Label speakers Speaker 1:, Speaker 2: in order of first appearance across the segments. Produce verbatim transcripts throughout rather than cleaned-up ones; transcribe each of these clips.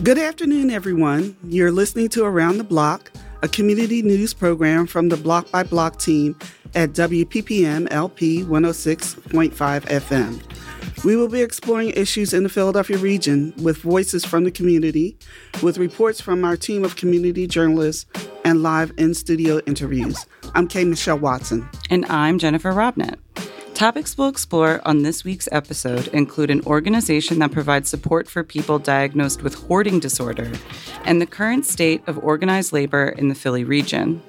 Speaker 1: Good afternoon, everyone. You're listening to Around the Block, a community news program from the Block by Block team at W P P M L P one oh six point five F M. We will be exploring issues in the Philadelphia region with voices from the community, with reports from our team of community journalists, and live in-studio interviews. I'm Kay Michelle Watson.
Speaker 2: And I'm Jennifer Robnett. Topics we'll explore on this week's episode include an organization that provides support for people diagnosed with hoarding disorder and the current state of organized labor in the Philly region.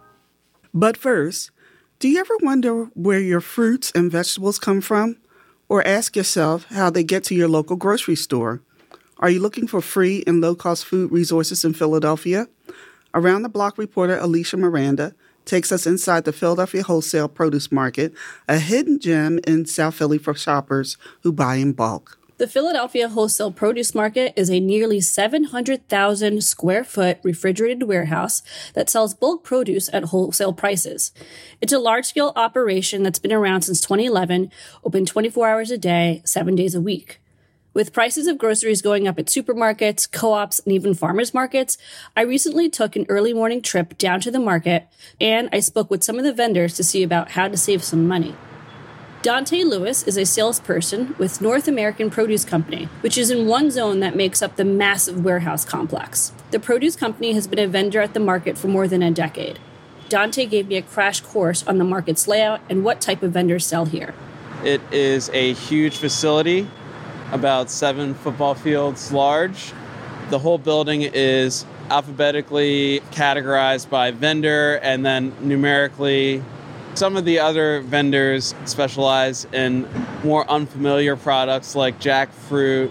Speaker 1: But first, do you ever wonder where your fruits and vegetables come from? Or ask yourself how they get to your local grocery store? Are you looking for free and low-cost food resources in Philadelphia? Around the Block reporter Alicia Miranda takes us inside the Philadelphia Wholesale Produce Market, a hidden gem in South Philly for shoppers who buy in bulk.
Speaker 3: The Philadelphia Wholesale Produce Market is a nearly seven hundred thousand square foot refrigerated warehouse that sells bulk produce at wholesale prices. It's a large-scale operation that's been around since twenty eleven, open twenty-four hours a day, seven days a week. With prices of groceries going up at supermarkets, co-ops, and even farmers markets, I recently took an early morning trip down to the market, and I spoke with some of the vendors to see about how to save some money. Dante Lewis is a salesperson with North American Produce Company, which is in one zone that makes up the massive warehouse complex. The produce company has been a vendor at the market for more than a decade. Dante gave me a crash course on the market's layout and what type of vendors sell here.
Speaker 4: It is a huge facility, about seven football fields large. The whole building is alphabetically categorized by vendor and then numerically. Some of the other vendors specialize in more unfamiliar products like jackfruit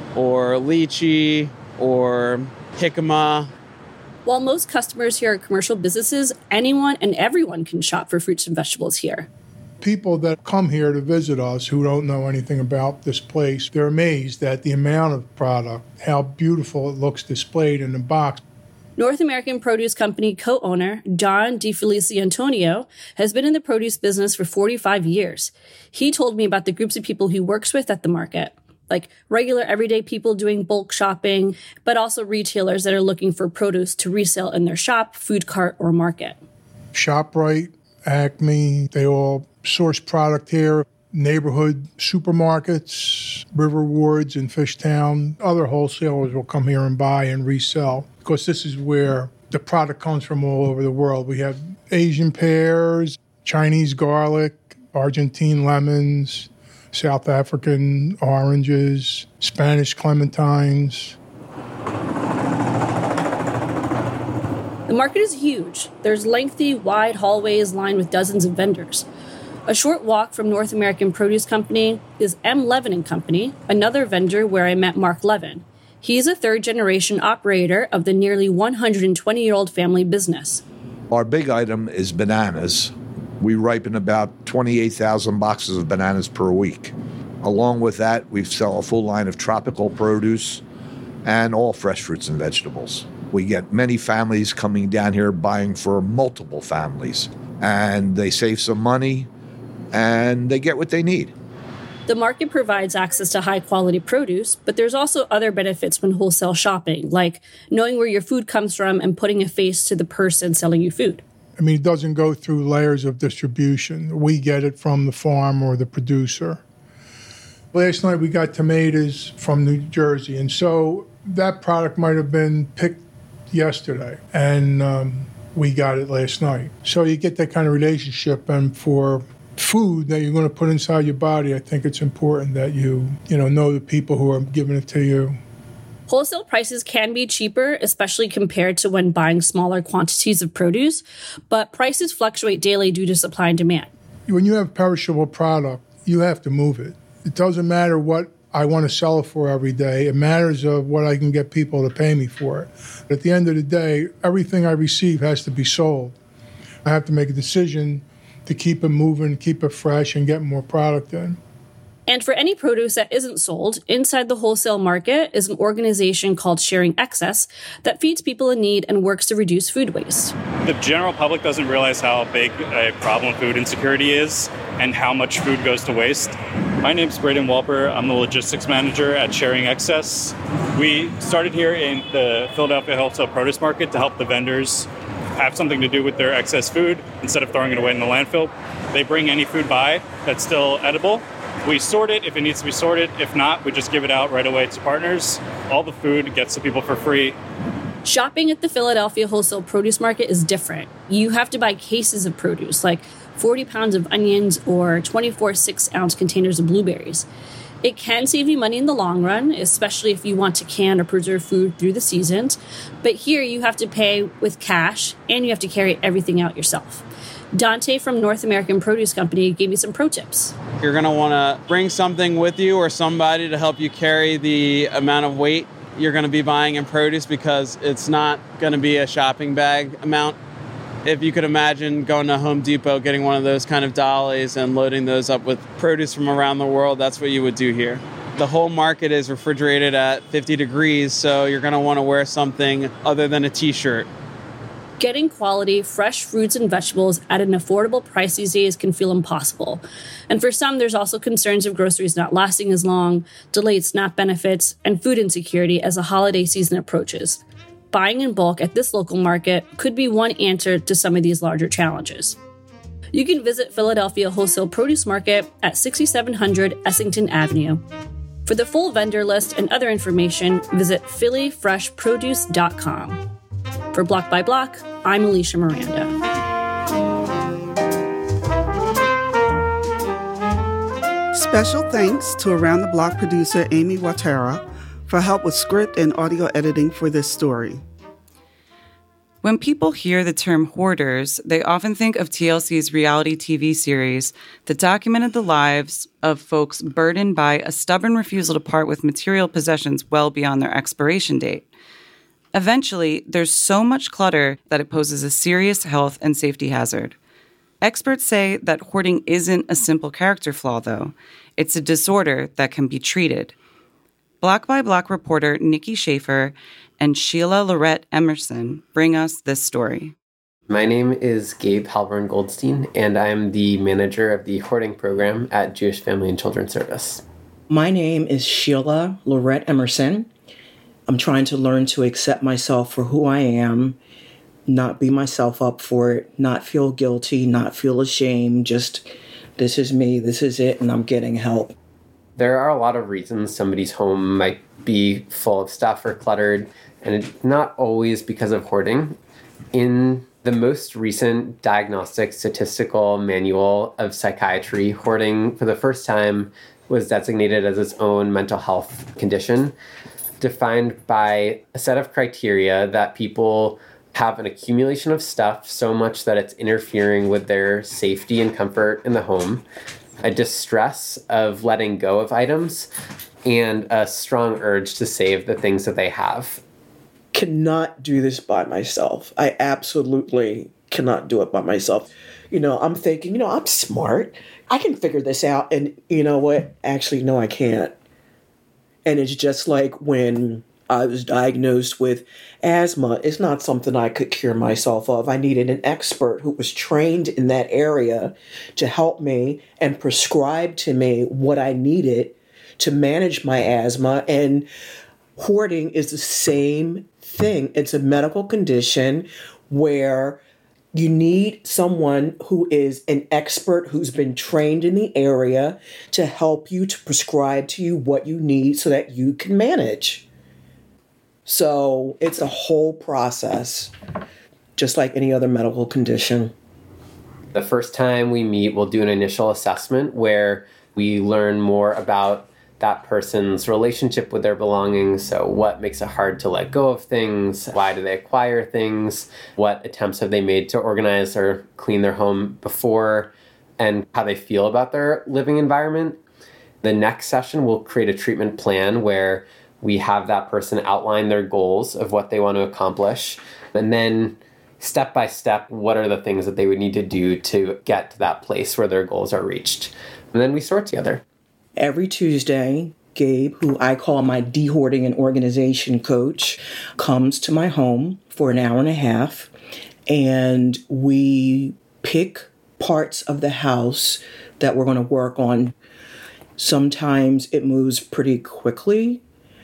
Speaker 4: or lychee or jicama.
Speaker 3: While most customers here are commercial businesses, anyone and everyone can shop for fruits and vegetables here.
Speaker 5: People that come here to visit us who don't know anything about this place, they're amazed at the amount of product, how beautiful it looks displayed in the box.
Speaker 3: North American Produce Company co-owner John DeFelici Antonio has been in the produce business for forty-five years. He told me about the groups of people he works with at the market, like regular everyday people doing bulk shopping, but also retailers that are looking for produce to resell in their shop, food cart, or market.
Speaker 5: ShopRite, Acme, they all source product here. Neighborhood supermarkets, River Woods and Fishtown, other wholesalers will come here and buy and resell. Because this is where the product comes from all over the world. We have Asian pears, Chinese garlic, Argentine lemons, South African oranges, Spanish clementines.
Speaker 3: The market is huge. There's lengthy, wide hallways lined with dozens of vendors. A short walk from North American Produce Company is M. Levin and Company, another vendor where I met Mark Levin. He's a third-generation operator of the nearly one hundred twenty-year-old family business.
Speaker 6: Our big item is bananas. We ripen about twenty-eight thousand boxes of bananas per week. Along with that, we sell a full line of tropical produce and all fresh fruits and vegetables. We get many families coming down here buying for multiple families, and they save some money, and they get what they need.
Speaker 3: The market provides access to high-quality produce, but there's also other benefits when wholesale shopping, like knowing where your food comes from and putting a face to the person selling you food.
Speaker 5: I mean, it doesn't go through layers of distribution. We get it from the farm or the producer. Last night we got tomatoes from New Jersey, and so that product might have been picked yesterday, and um, we got it last night. So you get that kind of relationship, and for food that you're going to put inside your body, I think it's important that you, you know, know the people who are giving it to you.
Speaker 3: Wholesale prices can be cheaper, especially compared to when buying smaller quantities of produce, but prices fluctuate daily due to supply and demand.
Speaker 5: When you have perishable product, you have to move it. It doesn't matter what I want to sell it for every day. It matters of what I can get people to pay me for it. But at the end of the day, everything I receive has to be sold. I have to make a decision to keep it moving, keep it fresh, and get more product in.
Speaker 3: And for any produce that isn't sold, inside the wholesale market is an organization called Sharing Excess that feeds people in need and works to reduce food waste.
Speaker 7: The general public doesn't realize how big a problem food insecurity is and how much food goes to waste. My name's Braden Walper. I'm the logistics manager at Sharing Excess. We started here in the Philadelphia Wholesale Produce Market to help the vendors have something to do with their excess food instead of throwing it away in the landfill. They bring any food by that's still edible. We sort it if it needs to be sorted. If not, we just give it out right away to partners. All the food gets to people for free.
Speaker 3: Shopping at the Philadelphia Wholesale Produce Market is different. You have to buy cases of produce, like forty pounds of onions or twenty-four six-ounce containers of blueberries. It can save you money in the long run, especially if you want to can or preserve food through the seasons. But here you have to pay with cash and you have to carry everything out yourself. Dante from North American Produce Company gave me some pro tips.
Speaker 4: You're going to want to bring something with you or somebody to help you carry the amount of weight you're going to be buying in produce, because it's not going to be a shopping bag amount. If you could imagine going to Home Depot, getting one of those kind of dollies and loading those up with produce from around the world, that's what you would do here. The whole market is refrigerated at fifty degrees, so you're going to want to wear something other than a t-shirt.
Speaker 3: Getting quality, fresh fruits and vegetables at an affordable price these days can feel impossible. And for some, there's also concerns of groceries not lasting as long, delayed SNAP benefits, and food insecurity as the holiday season approaches. Buying in bulk at this local market could be one answer to some of these larger challenges. You can visit Philadelphia Wholesale Produce Market at sixty-seven hundred Essington Avenue. For the full vendor list and other information, visit philly fresh produce dot com. For Block by Block, I'm Alicia Miranda.
Speaker 1: Special thanks to Around the Block producer Amy Watera for help with script and audio editing for this story.
Speaker 2: When people hear the term hoarders, they often think of T L C's reality T V series that documented the lives of folks burdened by a stubborn refusal to part with material possessions well beyond their expiration date. Eventually, there's so much clutter that it poses a serious health and safety hazard. Experts say that hoarding isn't a simple character flaw, though. It's a disorder that can be treated. Block by Block reporter Nikki Schaefer and Sheila Lorette Emerson bring us this story.
Speaker 8: My name is Gabe Halvern Goldstein, and I'm the manager of the hoarding program at Jewish Family and Children's Service.
Speaker 9: My name is Sheila Lorette Emerson. I'm trying to learn to accept myself for who I am, not beat myself up for it, not feel guilty, not feel ashamed, just this is me, this is it, and I'm getting help.
Speaker 8: There are a lot of reasons somebody's home might be full of stuff or cluttered, and it's not always because of hoarding. In the most recent Diagnostic Statistical Manual of Psychiatry, hoarding for the first time was designated as its own mental health condition, defined by a set of criteria that people have an accumulation of stuff so much that it's interfering with their safety and comfort in the home, a distress of letting go of items, and a strong urge to save the things that they have.
Speaker 9: Cannot do this by myself. I absolutely cannot do it by myself. You know, I'm thinking, you know, I'm smart. I can figure this out. And you know what? Actually, no, I can't. And it's just like when I was diagnosed with asthma. It's not something I could cure myself of. I needed an expert who was trained in that area to help me and prescribe to me what I needed to manage my asthma. And hoarding is the same thing. It's a medical condition where you need someone who is an expert, who's been trained in the area to help you, to prescribe to you what you need so that you can manage. So it's a whole process, just like any other medical condition.
Speaker 8: The first time we meet, we'll do an initial assessment where we learn more about that person's relationship with their belongings. So what makes it hard to let go of things? Why do they acquire things? What attempts have they made to organize or clean their home before? And how they feel about their living environment. The next session, we'll create a treatment plan where we have that person outline their goals of what they want to accomplish. And then step by step, what are the things that they would need to do to get to that place where their goals are reached? And then we sort together.
Speaker 9: Every Tuesday, Gabe, who I call my de-hoarding and organization coach, comes to my home for an hour and a half, and we pick parts of the house that we're going to work on. Sometimes it moves pretty quickly,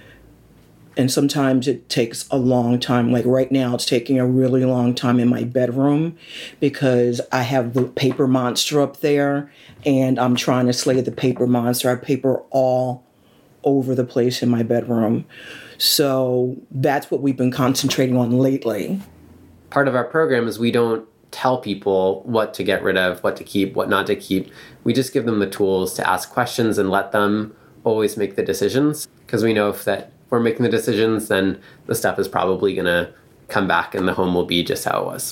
Speaker 9: and sometimes it takes a long time. Like right now, it's taking a really long time in my bedroom because I have the paper monster up there, and I'm trying to slay the paper monster. I have paper all over the place in my bedroom. So that's what we've been concentrating on lately.
Speaker 8: Part of our program is we don't tell people what to get rid of, what to keep, what not to keep. We just give them the tools to ask questions and let them always make the decisions, because we know if that we're making the decisions, then the stuff is probably going to come back and the home will be just how it was.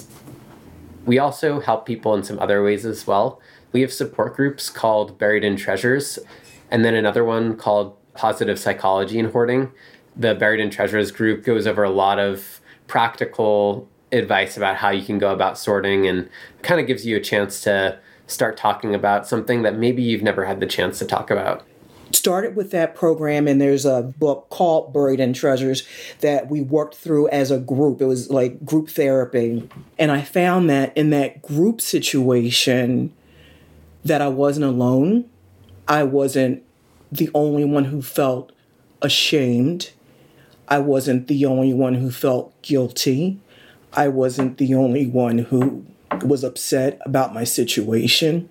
Speaker 8: We also help people in some other ways as well. We have support groups called Buried in Treasures, and then another one called Positive Psychology in Hoarding. The Buried in Treasures group goes over a lot of practical advice about how you can go about sorting and kind of gives you a chance to start talking about something that maybe you've never had the chance to talk about.
Speaker 9: Started with that program, and there's a book called Buried in Treasures that we worked through as a group. It was like group therapy. And I found that in that group situation that I wasn't alone. I wasn't the only one who felt ashamed. I wasn't the only one who felt guilty. I wasn't the only one who was upset about my situation.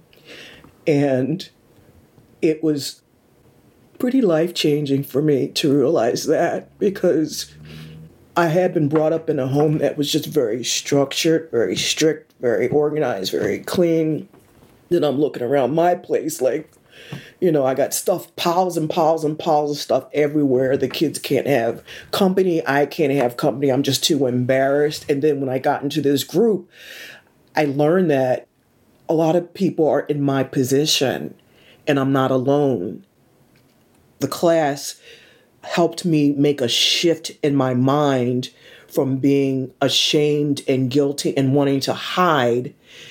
Speaker 9: And it was pretty life-changing for me to realize that, because I had been brought up in a home that was just very structured, very strict, very organized, very clean. Then I'm looking around my place like, you know, I got stuff, piles and piles and piles of stuff everywhere. The kids can't have company. I can't have company. I'm just too embarrassed. And then when I got into this group, I learned that a lot of people are in my position and I'm not alone. The class helped me make a shift in my mind from being ashamed and guilty and wanting to hide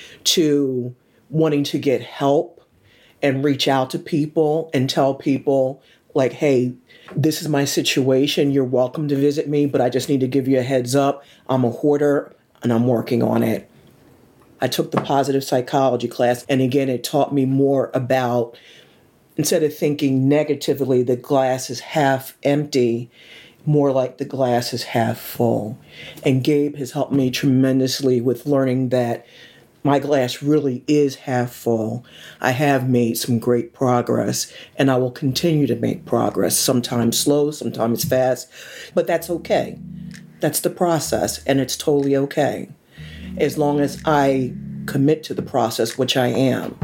Speaker 9: to wanting to get help and reach out to people and tell people like, hey, this is my situation. You're welcome to visit me, but I just need to give you a heads up. I'm a hoarder and I'm working on it. I took the positive psychology class, and again, it taught me more about, instead of thinking negatively, the glass is half empty, more like the glass is half full. And Gabe has helped me tremendously with learning that my glass really is half full. I have made some great progress, and I will continue to make progress, sometimes slow, sometimes fast, but that's okay. That's the process, and it's totally okay, as long as I commit to the process, which I am.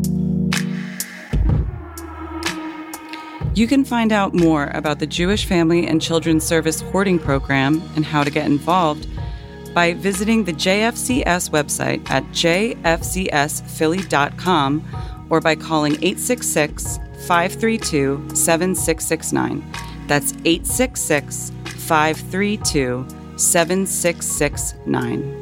Speaker 2: You can find out more about the Jewish Family and Children's Service Hoarding Program and how to get involved by visiting the J F C S website at j f c s philly dot com or by calling eight six six, five three two, seven six six nine. That's eight six six, five three two, seven six six nine.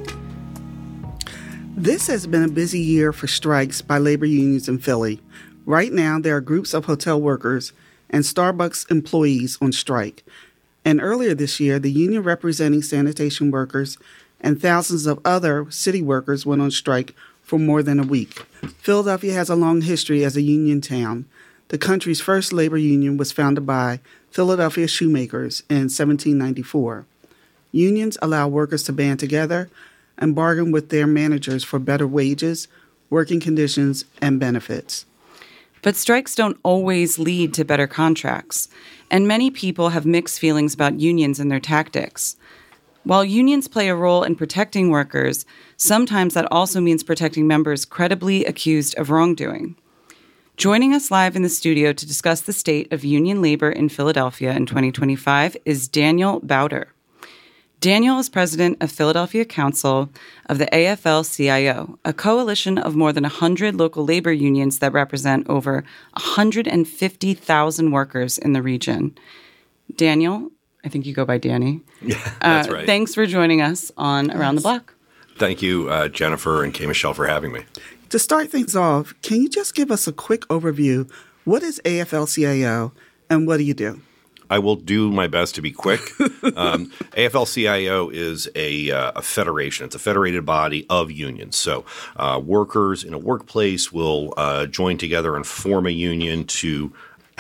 Speaker 1: This has been a busy year for strikes by labor unions in Philly. Right now, there are groups of hotel workers and Starbucks employees on strike. And earlier this year, the union representing sanitation workers and thousands of other city workers went on strike for more than a week. Philadelphia has a long history as a union town. The country's first labor union was founded by Philadelphia shoemakers in seventeen ninety-four. Unions allow workers to band together and bargain with their managers for better wages, working conditions, and benefits.
Speaker 2: But strikes don't always lead to better contracts, and many people have mixed feelings about unions and their tactics. While unions play a role in protecting workers, sometimes that also means protecting members credibly accused of wrongdoing. Joining us live in the studio to discuss the state of union labor in Philadelphia in twenty twenty-five is Daniel Bowder. Daniel is president of Philadelphia Council of the A F L C I O, a coalition of more than one hundred local labor unions that represent over one hundred fifty thousand workers in the region. Daniel, I think you go by Danny.
Speaker 10: Yeah, that's uh, right.
Speaker 2: Thanks for joining us on Around the Block.
Speaker 10: Thank you, uh, Jennifer and K. Michelle, for having me.
Speaker 1: To start things off, can you just give us a quick overview? What is A F L C I O and what do you do?
Speaker 10: I will do my best to be quick. um, A F L C I O is a, uh, a federation. It's a federated body of unions. So uh, workers in a workplace will uh, join together and form a union to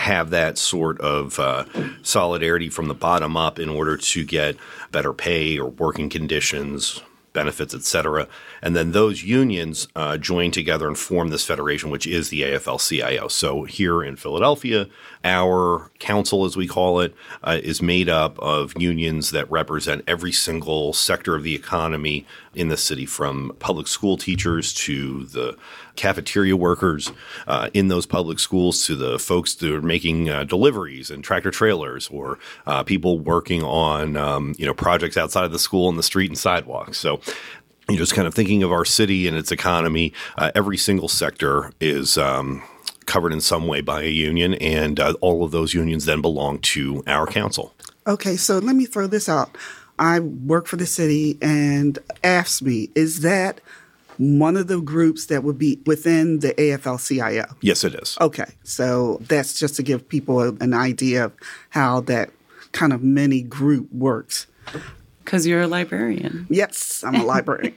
Speaker 10: have that sort of uh, solidarity from the bottom up in order to get better pay or working conditions, benefits, et cetera. And then those unions uh, join together and form this federation, which is the A F L C I O. So here in Philadelphia, our council, as we call it, uh, is made up of unions that represent every single sector of the economy in the city, from public school teachers to the cafeteria workers uh, in those public schools, to the folks that are making uh, deliveries and tractor trailers, or uh, people working on um, you know projects outside of the school and the street and sidewalks. So you're just kind of thinking of our city and its economy. Uh, every single sector is um, covered in some way by a union, and uh, all of those unions then belong to our council.
Speaker 1: Okay, so let me throw this out. I work for the city, and A F S M E, is that one of the groups that would be within the A F L C I O?
Speaker 10: Yes, it is.
Speaker 1: Okay, so that's just to give people a, an idea of how that kind of mini group works.
Speaker 2: Because you're a librarian.
Speaker 1: Yes, I'm a librarian.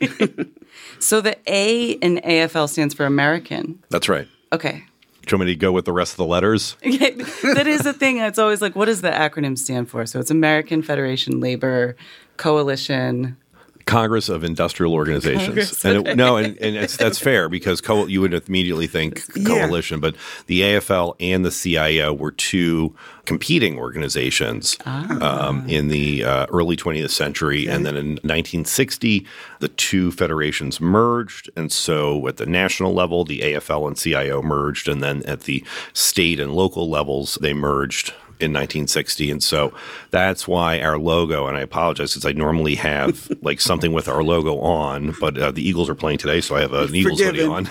Speaker 2: So the A in A F L stands for American.
Speaker 10: That's right.
Speaker 2: Okay.
Speaker 10: Do you want me to go with the rest of the letters?
Speaker 2: Yeah, that is the thing. It's always like, what does the acronym stand for? So it's American Federation Labor Coalition.
Speaker 10: Congress of Industrial Organizations.
Speaker 2: Congress
Speaker 10: and it, no, and, and it's, that's fair, because co- you would immediately think coalition, yeah. But the A F L and the C I O were two competing organizations ah. um, in the uh, early twentieth century. Okay. And then in nineteen sixty, the two federations merged. And so at the national level, the A F L and C I O merged. And then at the state and local levels, they merged in nineteen sixty. And so that's why our logo, and I apologize because I normally have like something with our logo on, but uh, the Eagles are playing today, so I have an Eagles hoodie on.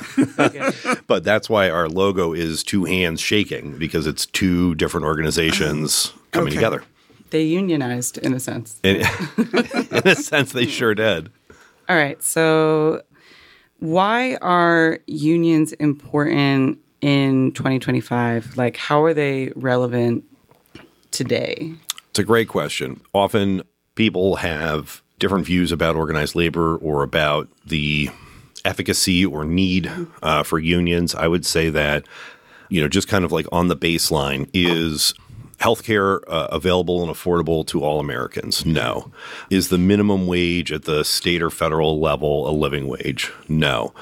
Speaker 10: But that's why our logo is two hands shaking, because it's two different organizations coming
Speaker 1: okay.
Speaker 10: together.
Speaker 2: They unionized in a sense.
Speaker 10: In, in a sense, they sure did.
Speaker 2: All right. So why are unions important in twenty twenty-five? Like, how are they relevant today?
Speaker 10: It's a great question. Often people have different views about organized labor or about the efficacy or need uh, for unions. I would say that, you know, just kind of like on the baseline, is healthcare uh, available and affordable to all Americans? No. Is the minimum wage at the state or federal level a living wage? No.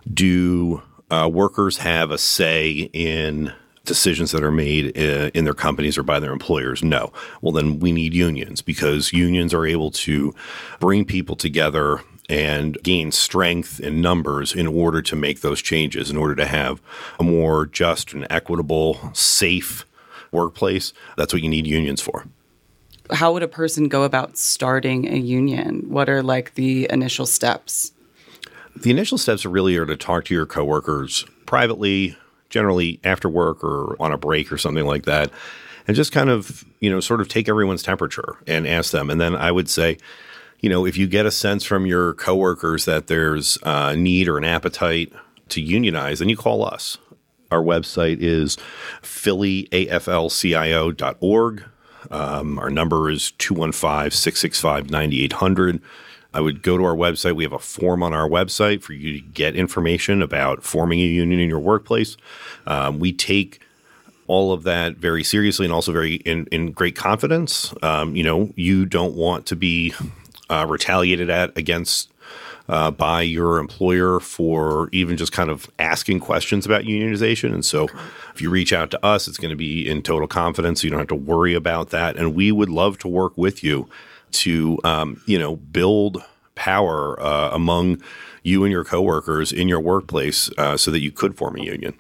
Speaker 10: Do uh, workers have a say in decisions that are made in their companies or by their employers? No. Well, then we need unions, because unions are able to bring people together and gain strength in numbers in order to make those changes, in order to have a more just and equitable, safe workplace. That's what you need unions for.
Speaker 2: How would a person go about starting a union? What are like the initial steps?
Speaker 10: The initial steps are really are to talk to your coworkers privately, generally after work or on a break or something like that, and just kind of, you know, sort of take everyone's temperature and ask them. And then I would say, you know, if you get a sense from your coworkers that there's a need or an appetite to unionize, then you call us. Our website is philly A F L C I O dot org. Um, our number is two one five, six six five, nine eight hundred. I would go to our website. We have a form on our website for you to get information about forming a union in your workplace. Um, we take all of that very seriously and also very in, in great confidence. Um, you know, you don't want to be uh, retaliated at against uh, by your employer for even just kind of asking questions about unionization. And so if you reach out to us, it's going to be in total confidence. So you don't have to worry about that. And we would love to work with you to, um, you know, build power uh, among you and your coworkers in your workplace uh, so that you could form a union.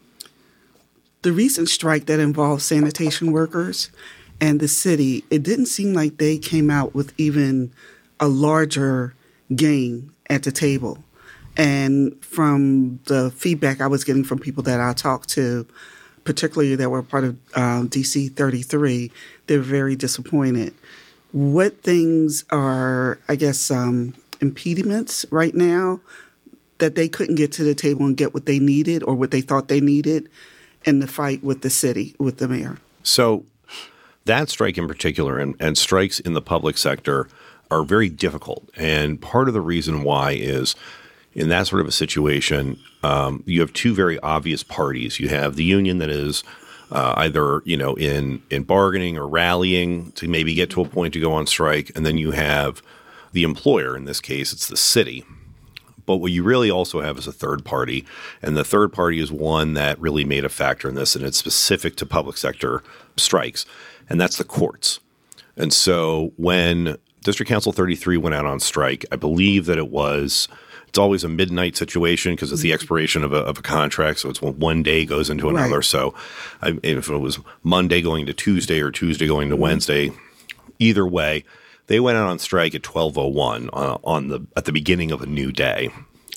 Speaker 1: The recent strike that involved sanitation workers and the city, it didn't seem like they came out with even a larger gain at the table. And from the feedback I was getting from people that I talked to, particularly that were part of um, D C thirty-three, they were very disappointed. What things are, I guess, um, impediments right now that they couldn't get to the table and get what they needed or what they thought they needed in the fight with the city, with the mayor?
Speaker 10: So that strike in particular, and, and strikes in the public sector, are very difficult. And part of the reason why is in that sort of a situation, um, you have two very obvious parties. You have the union that is uh, either, you know, in, in bargaining or rallying to maybe get to a point to go on strike. And then you have the employer. In this case, it's the city. But what you really also have is a third party. And the third party is one that really made a factor in this, and it's specific to public sector strikes, and that's the courts. And so when District Council thirty-three went out on strike, I believe that it was – it's always a midnight situation because it's the expiration of a, of a contract, so it's when one day goes into another. Right. So I, if it was Monday going to Tuesday or Tuesday going to Wednesday, either way – they went out on strike at twelve oh one uh, on the at the beginning of a new day.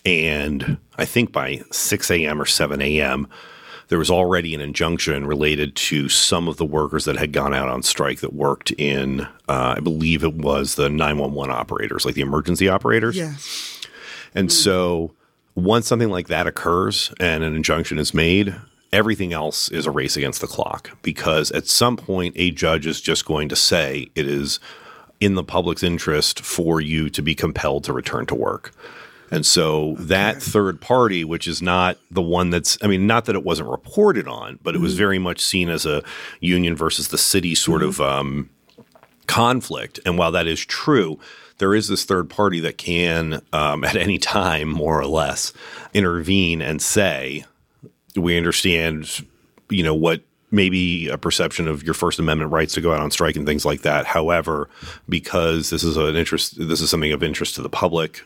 Speaker 10: And I think by six a.m. or seven a.m., there was already an injunction related to some of the workers that had gone out on strike that worked in, uh, I believe it was the nine one one operators, like the emergency operators.
Speaker 1: Yes.
Speaker 10: And so once something like that occurs and an injunction is made, everything else is a race against the clock, because at some point a judge is just going to say it is in the public's interest for you to be compelled to return to work. And so okay. that third party, which is not the one that's – I mean, not that it wasn't reported on, but it mm-hmm. was very much seen as a union versus the city sort mm-hmm. of um, conflict. And while that is true, there is this third party that can um, at any time, more or less, intervene and say, we understand, you know, what – maybe a perception of your First Amendment rights to go out on strike and things like that. However, because this is an interest, this is something of interest to the public,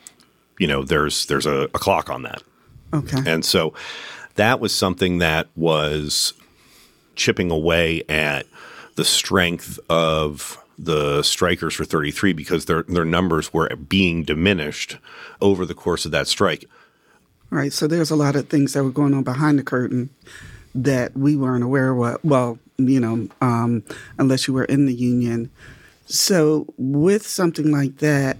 Speaker 10: you know, there's there's a, a clock on that.
Speaker 1: Okay.
Speaker 10: And so that was something that was chipping away at the strength of the strikers for thirty-three, because their their numbers were being diminished over the course of that strike.
Speaker 1: Right. So there's a lot of things that were going on behind the curtain that we weren't aware of, well, you know, um, unless you were in the union. So with something like that,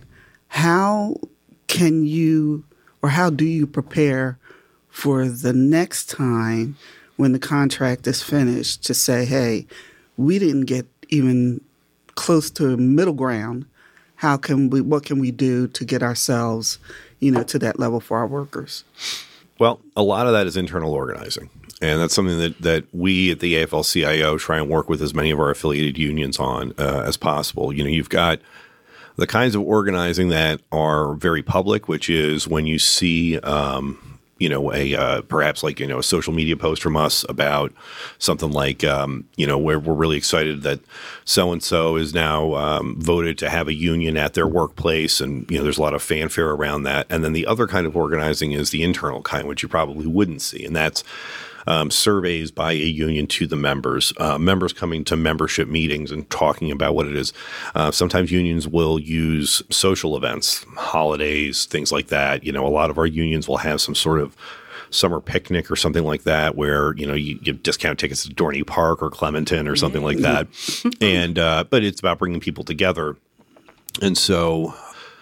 Speaker 1: how can you or how do you prepare for the next time when the contract is finished to say, hey, we didn't get even close to middle ground. How can we, what can we do to get ourselves, you know, to that level for our workers?
Speaker 10: Well, a lot of that is internal organizing. And that's something that, that we at the A F L C I O try and work with as many of our affiliated unions on uh, as possible. You know, you've got the kinds of organizing that are very public, which is when you see, um, you know, a uh, perhaps like, you know, a social media post from us about something like, um, you know, where we're really excited that so-and-so is now um, voted to have a union at their workplace. And, you know, there's a lot of fanfare around that. And then the other kind of organizing is the internal kind, which you probably wouldn't see. And that's Um, surveys by a union to the members, uh, members coming to membership meetings and talking about what it is. Uh, sometimes unions will use social events, holidays, things like that. You know, a lot of our unions will have some sort of summer picnic or something like that where, you know, you give discount tickets to Dorney Park or Clementon or something like that. And uh, but it's about bringing people together. And so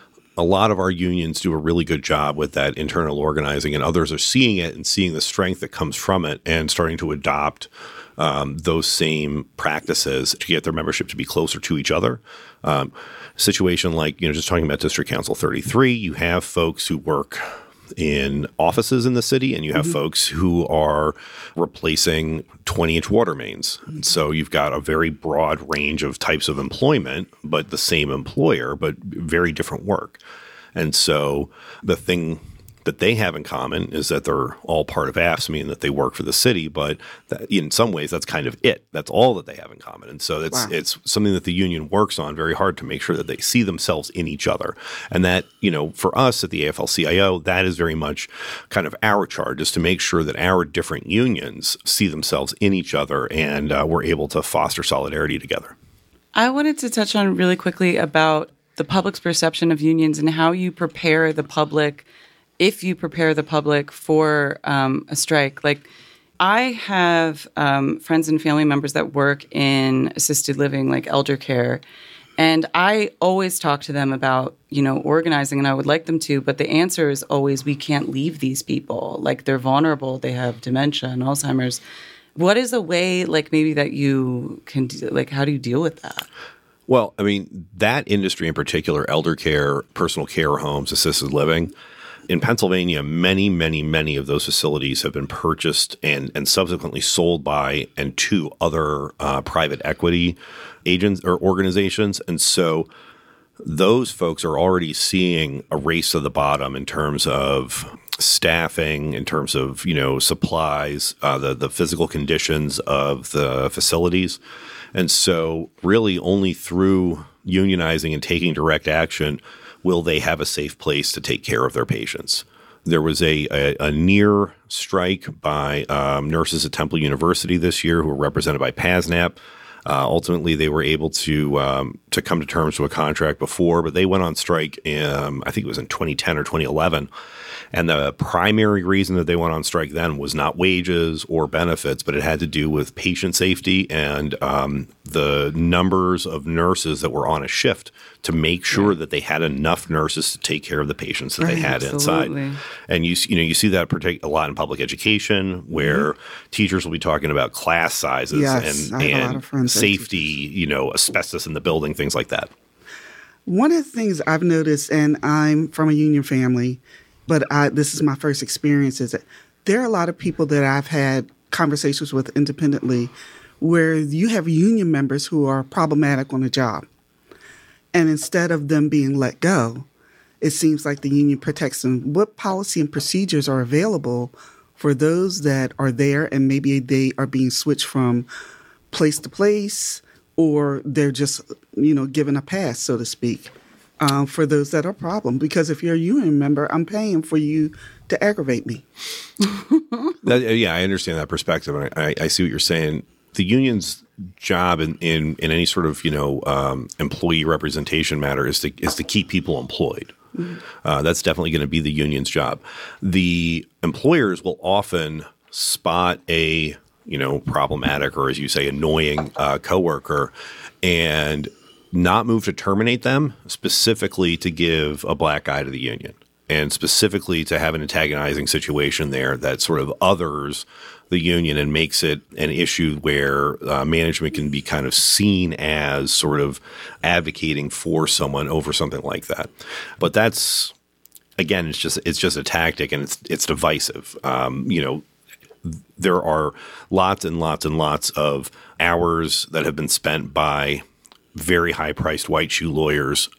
Speaker 10: a lot of our unions do a really good job with that internal organizing, and others are seeing it and seeing the strength that comes from it and starting to adopt um, those same practices to get their membership to be closer to each other. Um, situation like, you know, just talking about District Council thirty-three, you have folks who work in offices in the city, and you have mm-hmm. folks who are replacing twenty-inch water mains. And so you've got a very broad range of types of employment, but the same employer, but very different work. And so the thing that they have in common is that they're all part of A F S C M E and that they work for the city, but that in some ways that's kind of it. That's all that they have in common. And so it's, wow. it's something that the union works on very hard to make sure that they see themselves in each other. And that, you know, for us at the A F L C I O, that is very much kind of our charge, is to make sure that our different unions see themselves in each other and uh, we're able to foster solidarity together.
Speaker 2: I wanted to touch on really quickly about the public's perception of unions and how you prepare the public, if you prepare the public for um, a strike. Like, I have um, friends and family members that work in assisted living, like elder care, and I always talk to them about, you know, organizing, and I would like them to, but the answer is always, we can't leave these people. Like, they're vulnerable, they have dementia and Alzheimer's. What is a way, like, maybe that you can do, like, how do you deal with that?
Speaker 10: Well, I mean, that industry in particular, elder care, personal care homes, assisted living, In Pennsylvania, many, many, many of those facilities have been purchased and, and subsequently sold by and to other uh, private equity agents or organizations. And so those folks are already seeing a race to the bottom in terms of staffing, in terms of, you know, supplies, uh, the, the physical conditions of the facilities. And so really only through unionizing and taking direct action will they have a safe place to take care of their patients. There was a, a, a near strike by um, nurses at Temple University this year who were represented by PASNAP. Uh, ultimately, they were able to um, to come to terms with a contract before, but they went on strike, in, I think it was in twenty ten or twenty eleven. And the primary reason that they went on strike then was not wages or benefits, but it had to do with patient safety and um, the numbers of nurses that were on a shift to make sure yeah. that they had enough nurses to take care of the patients that right, they had absolutely. inside. And you you know you see that a lot in public education, where mm-hmm. teachers will be talking about class sizes
Speaker 1: yes,
Speaker 10: and, and safety, you know, asbestos in the building, things like that.
Speaker 1: One of the things I've noticed, and I'm from a union family, but I, this is my first experience, is that there are a lot of people that I've had conversations with independently where you have union members who are problematic on the job. And instead of them being let go, it seems like the union protects them. What policy and procedures are available for those that are there and maybe they are being switched from place to place, or they're just, you know, given a pass, so to speak? Um, for those that are a problem, because if you're a union member, I'm paying for you to aggravate me.
Speaker 10: that, yeah, I understand that perspective, and I, I see what you're saying. The union's job in, in, in any sort of, you know, um, employee representation matter is to is to keep people employed. Mm-hmm. Uh, that's definitely going to be the union's job. The employers will often spot a, you know, problematic or, as you say, annoying uh, coworker and not move to terminate them, specifically to give a black eye to the union and specifically to have an antagonizing situation there that sort of others the union and makes it an issue where uh, management can be kind of seen as sort of advocating for someone over something like that. But that's, again, it's just it's just a tactic, and it's it's divisive. Um, you know, there are lots and lots and lots of hours that have been spent by very high-priced white shoe lawyers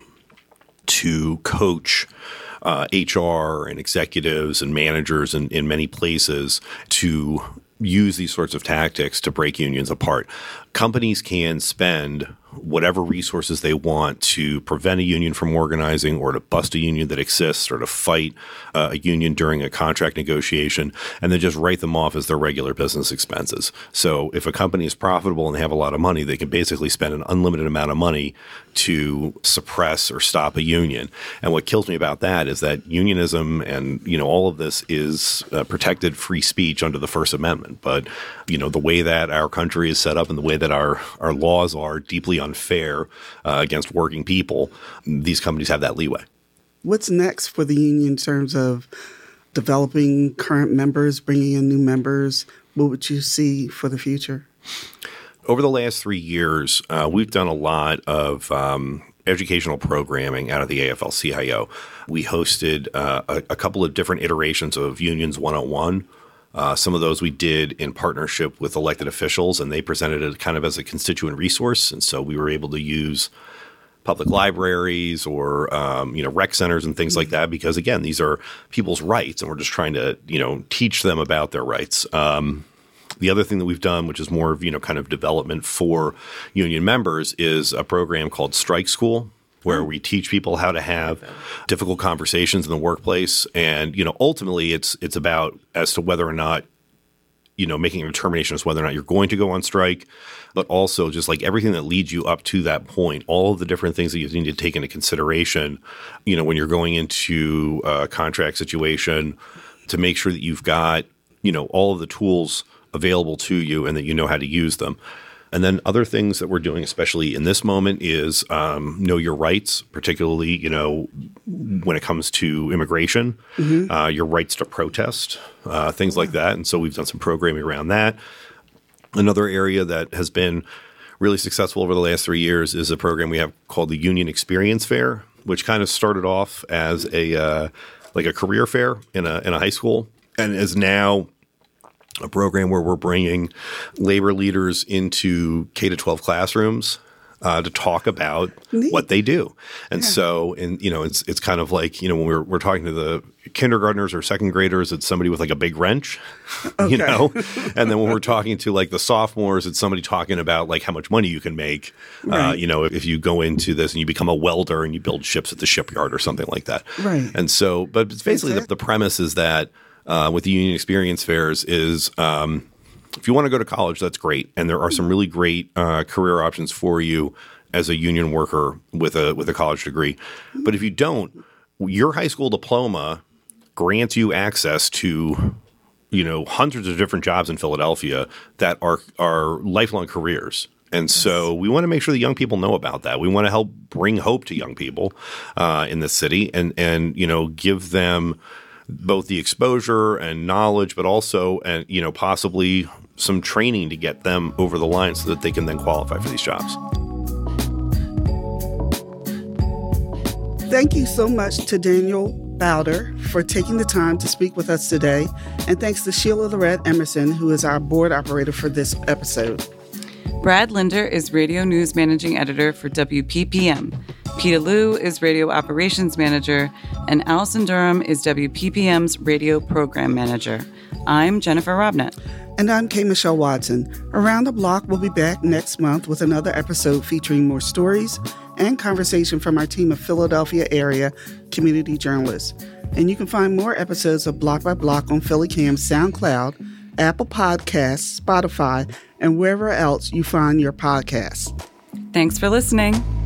Speaker 10: to coach uh, H R and executives and managers in, in many places to use these sorts of tactics to break unions apart. Companies can spend whatever resources they want to prevent a union from organizing or to bust a union that exists or to fight uh, a union during a contract negotiation, and then just write them off as their regular business expenses. So if a company is profitable and they have a lot of money, they can basically spend an unlimited amount of money to suppress or stop a union. And what kills me about that is that unionism and, you know, all of this is uh, protected free speech under the First Amendment. But, you know, the way that our country is set up and the way that our, our laws are deeply unfair uh, against working people, these companies have that leeway.
Speaker 1: What's next for the union in terms of developing current members, bringing in new members? What would you see for the future?
Speaker 10: Over the last three years, uh, we've done a lot of um, educational programming out of the A F L C I O. We hosted uh, a, a couple of different iterations of Unions one oh one. Uh, some of those we did in partnership with elected officials, and they presented it kind of as a constituent resource. And so we were able to use public libraries or, um, you know, rec centers and things like that, because, again, these are people's rights, and we're just trying to, you know, teach them about their rights. Um, the other thing that we've done, which is more of, you know, kind of development for union members, is a program called Strike School, where we teach people how to have difficult conversations in the workplace. And, you know, ultimately it's it's about as to whether or not, you know, making a determination as whether or not you're going to go on strike, but also just like everything that leads you up to that point, all of the different things that you need to take into consideration, you know, when you're going into a contract situation, to make sure that you've got, you know, all of the tools available to you and that you know how to use them. And then other things that we're doing, especially in this moment, is um, know your rights, particularly, you know, when it comes to immigration, mm-hmm. uh, your rights to protest, uh, things like that. And so we've done some programming around that. Another area that has been really successful over the last three years is a program we have called the Union Experience Fair, which kind of started off as a uh, like a career fair in a in a high school, and is now a program where we're bringing labor leaders into K to twelve classrooms uh, to talk about Neat. What they do. And yeah. so, and you know, it's it's kind of like, you know, when we're we're talking to the kindergartners or second graders, it's somebody with like a big wrench, okay. you know, and then when we're talking to like the sophomores, it's somebody talking about like how much money you can make, right. uh, you know, if you go into this and you become a welder and you build ships at the shipyard or something like that.
Speaker 1: Right.
Speaker 10: And so, but it's basically the, the premise is that uh, with the Union Experience Fairs is um, if you want to go to college, that's great. And there are some really great uh, career options for you as a union worker with a with a college degree. But if you don't, your high school diploma grants you access to, you know, hundreds of different jobs in Philadelphia that are are lifelong careers. And so we want to make sure that young people know about that. We want to help bring hope to young people uh, in the city and, and, you know, give them both the exposure and knowledge, but also, and you know, possibly some training to get them over the line so that they can then qualify for these jobs.
Speaker 1: Thank you so much to Daniel Bowder for taking the time to speak with us today. And thanks to Sheila Lorette Emerson, who is our board operator for this episode.
Speaker 2: Brad Linder is Radio News Managing Editor for W P P M. Peter Liu is Radio Operations Manager, and Allison Durham is W P P M's Radio Program Manager. I'm Jennifer Robnett.
Speaker 1: And I'm K. Michelle Watson. Around the Block will be back next month with another episode featuring more stories and conversation from our team of Philadelphia area community journalists. And you can find more episodes of Block by Block on PhillyCam's SoundCloud, Apple Podcasts, Spotify, and wherever else you find your podcasts.
Speaker 2: Thanks for listening.